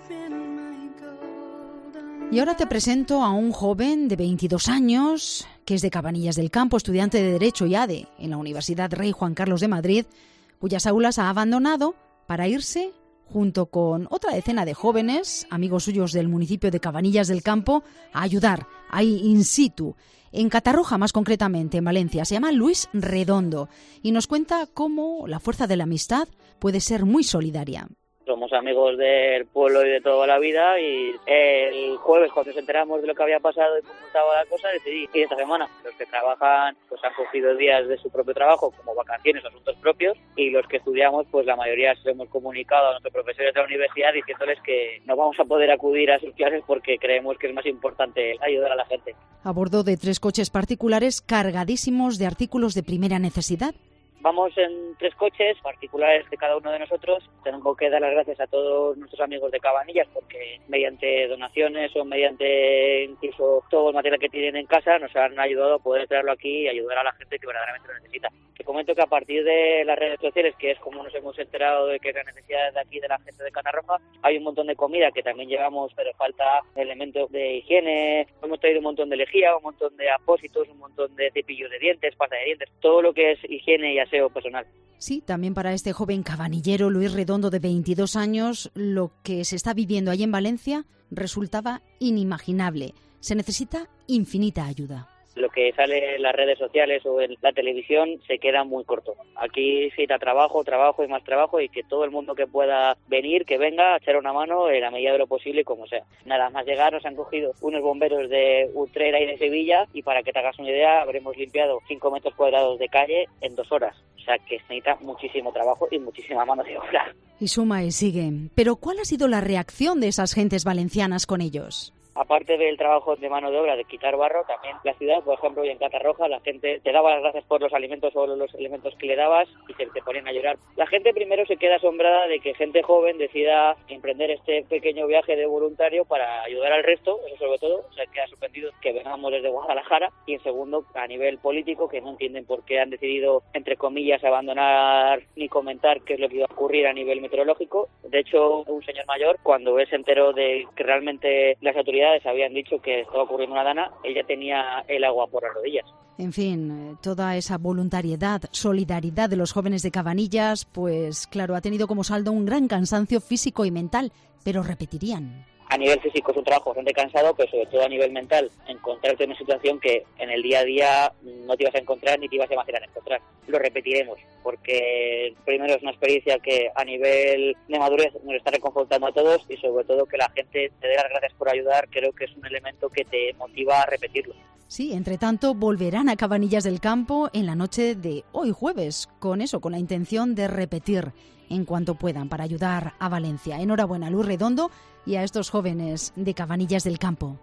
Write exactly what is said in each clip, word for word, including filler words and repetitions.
Y ahora te presento a un joven de veintidós años, que es de Cabanillas del Campo, estudiante de Derecho y A D E en la Universidad Rey Juan Carlos de Madrid, cuyas aulas ha abandonado para irse, junto con otra decena de jóvenes, amigos suyos del municipio de Cabanillas del Campo, a ayudar ahí in situ, en Catarroja más concretamente, en Valencia. Se llama Luis Redondo y nos cuenta cómo la fuerza de la amistad puede ser muy solidaria. Somos amigos del pueblo y de toda la vida, y el jueves, cuando nos enteramos de lo que había pasado y cómo estaba la cosa, decidí ir esta semana. Los que trabajan pues han cogido días de su propio trabajo como vacaciones, asuntos propios, y los que estudiamos, pues la mayoría se hemos comunicado a nuestros profesores de la universidad diciéndoles que no vamos a poder acudir a sus clases porque creemos que es más importante ayudar a la gente. A bordo de tres coches particulares cargadísimos de artículos de primera necesidad. Vamos en tres coches particulares de cada uno de nosotros. Tengo que dar las gracias a todos nuestros amigos de Cabanillas porque mediante donaciones o mediante incluso todo el material que tienen en casa nos han ayudado a poder traerlo aquí y ayudar a la gente que verdaderamente lo necesita. Te comento que a partir de las redes sociales, que es como nos hemos enterado de que la necesidad de aquí de la gente de Catarroja, hay un montón de comida que también llevamos, pero falta elementos de higiene. Hemos traído un montón de lejía, un montón de apósitos, un montón de cepillos de dientes, pasta de dientes, todo lo que es higiene y aseo personal. Sí, también para este joven cabanillero Luis Redondo de veintidós años, lo que se está viviendo ahí en Valencia resultaba inimaginable. Se necesita infinita ayuda. Lo que sale en las redes sociales o en la televisión se queda muy corto. Aquí necesita trabajo, trabajo y más trabajo, y que todo el mundo que pueda venir, que venga a echar una mano en la medida de lo posible, como sea. Nada más llegar nos han cogido unos bomberos de Utrera y de Sevilla, y para que te hagas una idea habremos limpiado cinco metros cuadrados de calle en dos horas. O sea que se necesita muchísimo trabajo y muchísima mano de obra. Y suma y sigue. Pero ¿cuál ha sido la reacción de esas gentes valencianas con ellos? Aparte del trabajo de mano de obra, de quitar barro, también la ciudad, por ejemplo, y en Catarroja, la gente te daba las gracias por los alimentos o los elementos que le dabas y se te ponían a llorar. La gente primero se queda asombrada de que gente joven decida emprender este pequeño viaje de voluntario para ayudar al resto, eso sobre todo, o sea, queda sorprendido que vengamos desde Guadalajara. Y en segundo, a nivel político, que no entienden por qué han decidido, entre comillas, abandonar ni comentar qué es lo que iba a ocurrir a nivel meteorológico. De hecho, un señor mayor, cuando él se enteró de que realmente las autoridades habían dicho que estaba ocurriendo una dana, ella tenía el agua por las rodillas. En fin, toda esa voluntariedad, solidaridad de los jóvenes de Cabanillas, pues claro, ha tenido como saldo un gran cansancio físico y mental, pero repetirían. A nivel físico es un trabajo bastante cansado, pero sobre todo a nivel mental, encontrarte en una situación que en el día a día no te ibas a encontrar ni te ibas a imaginar encontrar. Lo repetiremos, porque primero es una experiencia que a nivel de madurez nos está reconfortando a todos, y sobre todo que la gente te dé las gracias por ayudar, creo que es un elemento que te motiva a repetirlo. Sí, entre tanto volverán a Cabanillas del Campo en la noche de hoy jueves, con eso, con la intención de repetir en cuanto puedan para ayudar a Valencia. Enhorabuena, Luis Redondo, y a estos jóvenes de Cabanillas del Campo.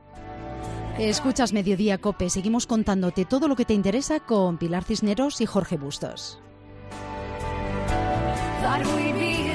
Escuchas Mediodía COPE, seguimos contándote todo lo que te interesa con Pilar Cisneros y Jorge Bustos.